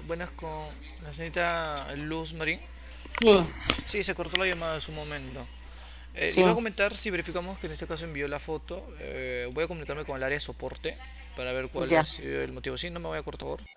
buenas con la señorita Luz Marín. Sí, Sí, se cortó la llamada en su momento. Le iba a sí, comentar si verificamos que en este caso envió la foto. Voy a comunicarme con el área de soporte para ver cuál ha ya. sido el motivo. Sí, no me voy a cortar, por favor.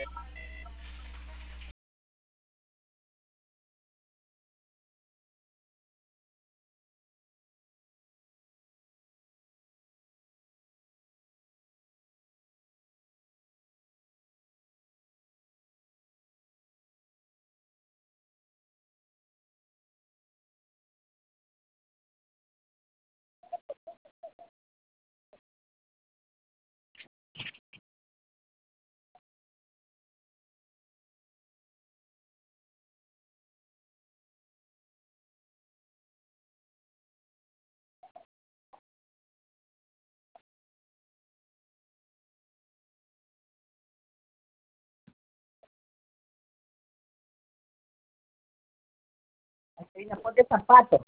Mira, ponte zapatos.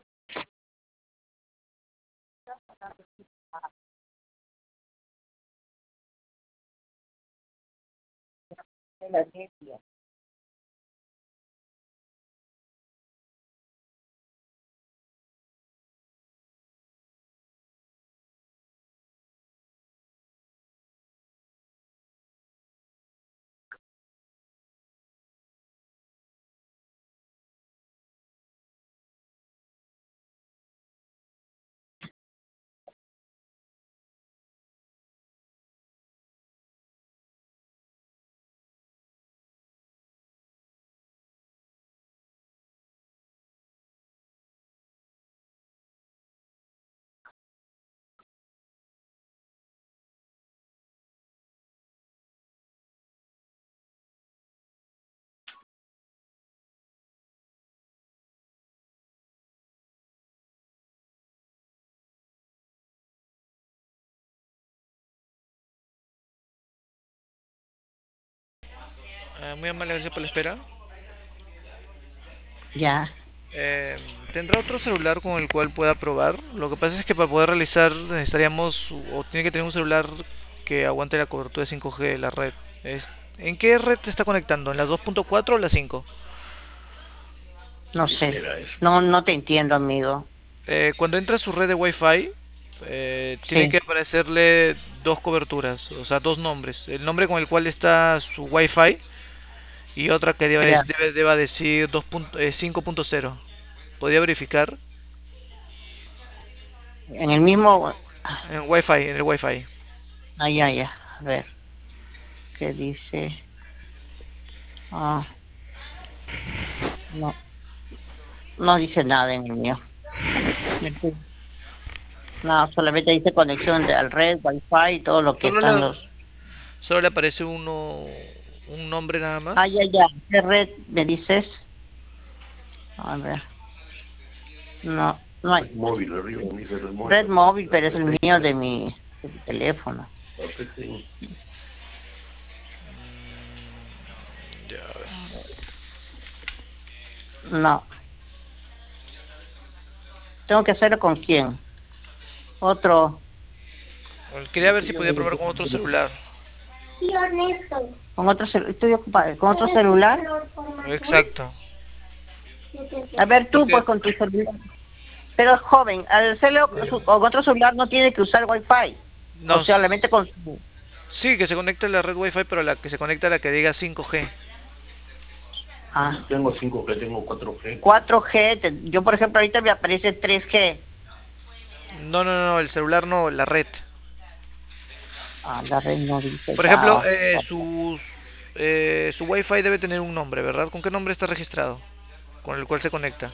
Muy amable, gracias por la espera. Ya. Eh, ¿Tendrá otro celular con el cual pueda probar? Lo que pasa es que para poder realizar necesitaríamos o tiene que tener un celular que aguante la cobertura de 5G de la red. ¿En qué red te está conectando? ¿En la 2.4 o la 5? No sé. No, no te entiendo, amigo. Cuando entra a su red de Wi-Fi, tiene Sí, que aparecerle dos coberturas, o sea, dos nombres. El nombre con el cual está su Wi-Fi y otra que ya. deba decir 5.0. ¿Podría verificar? En el mismo. En Wi-Fi, en el Wi-Fi. Ya, ya. A ver, ¿qué dice? Ah, no, no dice nada en el mío. No, solamente dice conexión al red, wifi y todo lo que Solo están le, los. solo le aparece un nombre nada Ya, más. ya. ¿Qué red me dices? A ver. No, no hay. Móvil, arriba dice red móvil. Red móvil, pero es el mío de mi teléfono. Ya, a ver. No. ¿Tengo que hacerlo con quién? Otro. Quería ver si podía probar con otro celular. Sí, honesto. Con otro estoy ocupada. ¿Con otro celular? Exacto. A ver, tú, Porque pues, con tu celular. Pero joven, al hacerlo con otro celular no tiene que usar Wi-Fi. O no, solamente con su sí que se conecta a la red Wi-Fi, pero la que se conecta a la que diga 5G. Tengo 5G, tengo 4G. 4G, yo por ejemplo ahorita me aparece 3G. No, no, no, el celular no, la red. La red no dice Por ejemplo, ya. su Wi-Fi debe tener un nombre, ¿verdad? ¿Con qué nombre está registrado? Con el cual se conecta.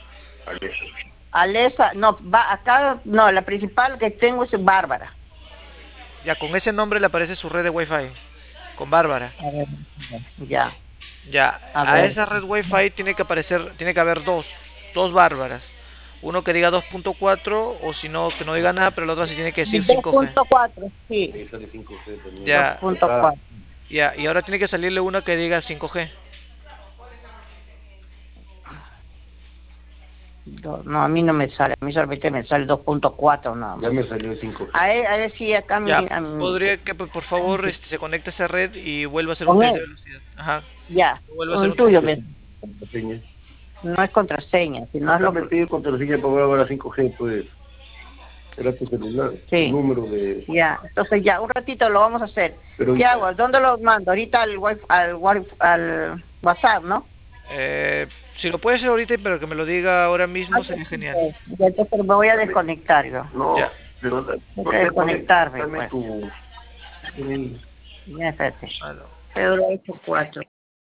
Alesa, no, va acá, no, la principal que tengo es Bárbara. Ya, con ese nombre le aparece su red de Wi-Fi. Con Bárbara. A ver, ya, Ya, a a ver. esa red Wi-Fi tiene que haber dos Bárbaras. Uno que diga 2.4 o si no, que no diga nada, pero la otra sí tiene que decir dos 5G. punto cuatro, sí. Ahí sale 5G también. Dos Ya, punto cuatro. ya, y ahora tiene que salirle una que diga 5G. No, a mí no me sale, a mí solamente me sale 2.4 nada más. Ya me salió 5G. A ver si acá Ya, a mí, podría que por favor se conecte a esa red y vuelva a hacer un con test de él, velocidad. Ajá, ya, vuelva a con hacer el un test de tuyo, velocidad. Contraseña. no es contraseña, sino es Acá lo me que... pide contraseña para ver ahora 5G, pues. Era tu celular, Sí, el número de... ya, entonces ya, un ratito lo vamos a hacer. Pero ¿Qué hago? ¿Dónde lo mando? Ahorita al WhatsApp, ¿no? Si lo puede hacer ahorita, pero que me lo diga ahora mismo sería genial. Ya, entonces me voy a desconectar yo. No, Ya. pero Tengo no que te desconectarme, dame pues. tu... Ya, espérate. Aló. Pedro 84.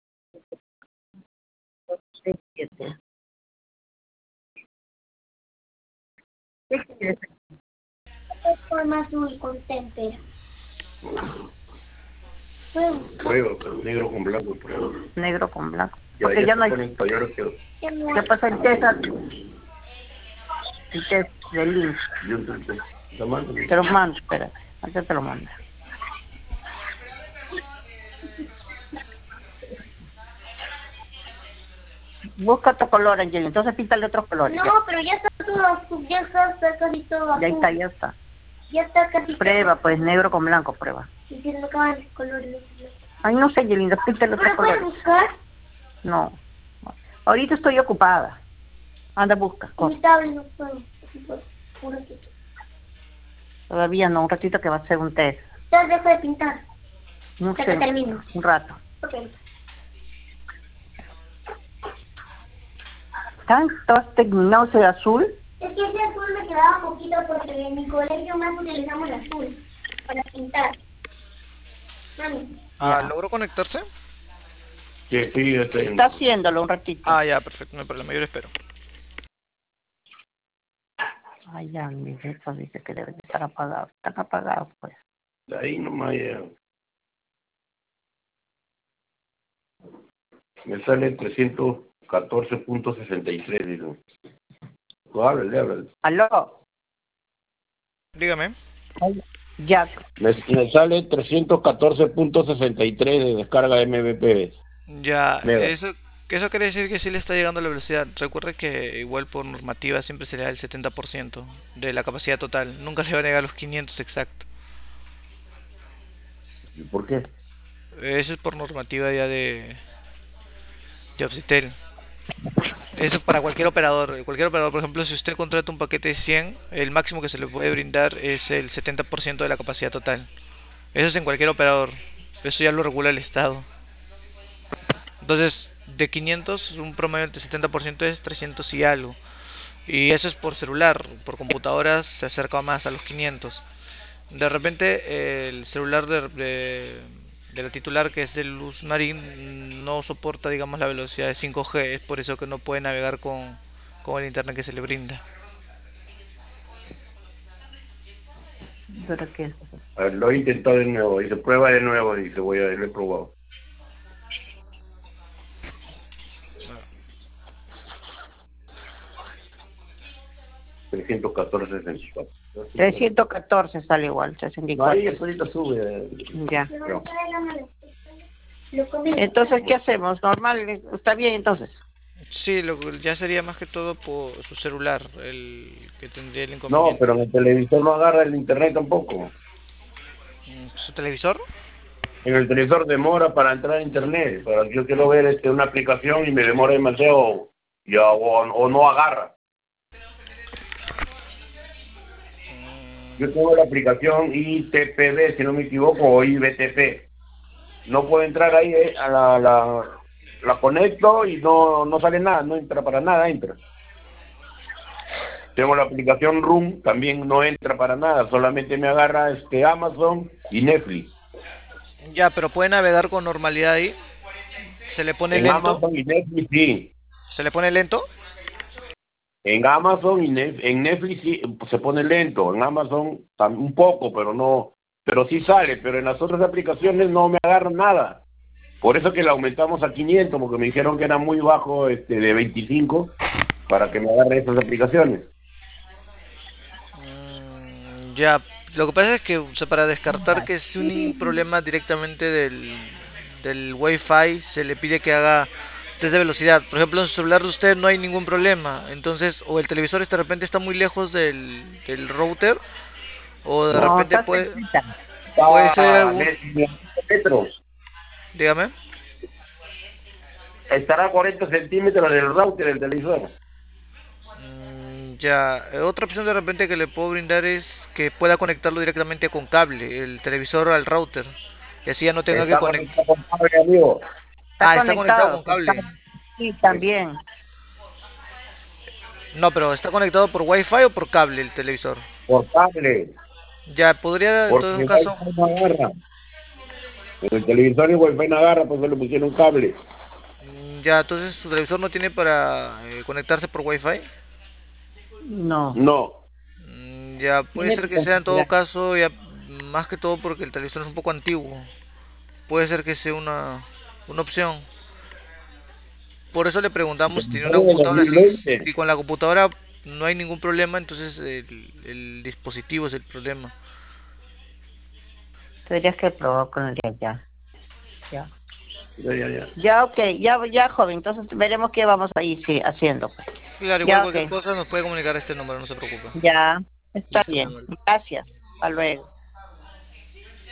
67. ¿Qué quieres? Forma azul con témpera. Prueba, pero negro con blanco, prueba. Negro con blanco. Ya, Porque ya ya no hay... conectado, ya lo quiero. ¿Qué pasa el test? El test del link. Yo te mando. Te lo mando, espera. Antes te lo mando. Busca otro color, Angel. Entonces píntale otros colores. No, pero ya está todo azul, ya está casi todo azul. Ya está, ya está. Ya está casi Prueba, pues, negro con blanco, prueba. Y se me acaban los colores. Ay, no sé, Yelinda, píntale otros ¿Pero puedes colores. buscar? No. Ahorita estoy ocupada. Anda, busca. Mi tablet no puedo. Un ratito. Todavía no, un ratito que va a hacer un test. Ya deja de pintar. No Hasta sé, que termino. un rato. Ok. ¿Tanto has terminado ese azul? Es que ese azul me quedaba poquito porque en mi colegio más utilizamos el azul para pintar. Mami. ¿Logró conectarse? Sí, sí, Está haciéndolo un ratito. Ya, perfecto, no hay problema, yo lo espero. Ay, ya, mi jefa dice que debe de estar apagado. Están apagados, pues. ahí nomás ya. Me sale 314.63, digo. Háblale. ¿Aló? Dígame. Ay, ya. Me sale 314.63 de descarga MBP. Ya, Mega. eso quiere decir que sí le está llegando la velocidad. Recuerde que igual por normativa siempre sería el 70% de la capacidad total. Nunca le va a llegar los 500 exacto. ¿Y por qué? Eso es por normativa ya de Obsitel. Eso es para cualquier operador. Cualquier operador, por ejemplo, si usted contrata un paquete de 100, el máximo que se le puede brindar es el 70% de la capacidad total. Eso es en cualquier operador. Eso ya lo regula el Estado. Entonces, de 500, un promedio de 70% es 300 y algo. Y eso es por celular. Por computadoras se acerca más a los 500. De repente, el celular de la titular, que es de Luz Marín, no soporta, digamos, la velocidad de 5G. Es por eso que no puede navegar con el internet que se le brinda. ¿Pero qué? A ver, lo he intentado de nuevo, dice prueba de nuevo, dice lo he probado. Ah. 314.64. 314 sale igual, No, 64. ahí ahorita sube. Ya. Pero, Entonces, ¿qué hacemos? ¿Normal? ¿Está bien entonces? Sí, ya sería más que todo por su celular el que tendría el no, inconveniente. pero en el televisor no agarra el internet tampoco. ¿Su televisor? En el televisor demora para entrar a internet. Yo quiero ver una aplicación y me demora demasiado o no agarra. Yo tengo la aplicación ITPB, si no me equivoco, o IBTP. No puedo entrar ahí, la conecto y no sale nada, no entra para nada, entra. Tengo la aplicación Room, también no entra para nada, solamente me agarra Amazon y Netflix. Ya, pero puede navegar con normalidad ahí. Se le pone En lento. Amazon y Netflix sí. ¿Se le pone lento? En Amazon y en Netflix sí, se pone lento, en Amazon un poco, pero sí sale, pero en las otras aplicaciones no me agarra nada. Por eso que le aumentamos a 500, porque me dijeron que era muy bajo de 25 para que me agarre esas aplicaciones. Ya, lo que pasa es que, o sea, para descartar que es un problema directamente del Wi-Fi, se le pide que haga test de velocidad. Por ejemplo, en su celular de usted no hay ningún problema. Entonces, o el televisor de repente está muy lejos del router, o de No, repente está cerquita. puede ser Está a algún... metros. Dígame. Estará a 40 centímetros del router del televisor. Ya, otra opción de repente que le puedo brindar es que pueda conectarlo directamente con cable, el televisor al router. Y así ya no tenga que Está conectar. conectado con cable, amigo. Está Está conectado con conectado. cable. Sí, también. No, pero ¿está conectado por Wi-Fi o por cable el televisor? Por cable. Ya, podría en Porque todo el caso... Wi-Fi no agarra. En el televisor el Wi-Fi no agarra, pues le pusieron un cable. Ya, entonces su televisor no tiene para conectarse por Wi-Fi. No. No. Ya, puede Tiene ser que que sea en todo configurar. caso, ya más que todo porque el televisor es un poco antiguo. Puede ser que sea una opción. Por eso le preguntamos si tiene una Televisor de computadora. Si 2020. con la computadora no hay ningún problema, entonces el dispositivo es el problema. Tendrías que probar con el de allá. Ya. Ya. Ya, ok. Ya, joven. Entonces veremos qué vamos a ir haciendo. Pues. Claro, igual Ya, cualquier ok. cosa nos puede comunicar a este número, no se preocupe. Ya. Está Listo, mi bien. amor. Gracias. Hasta luego.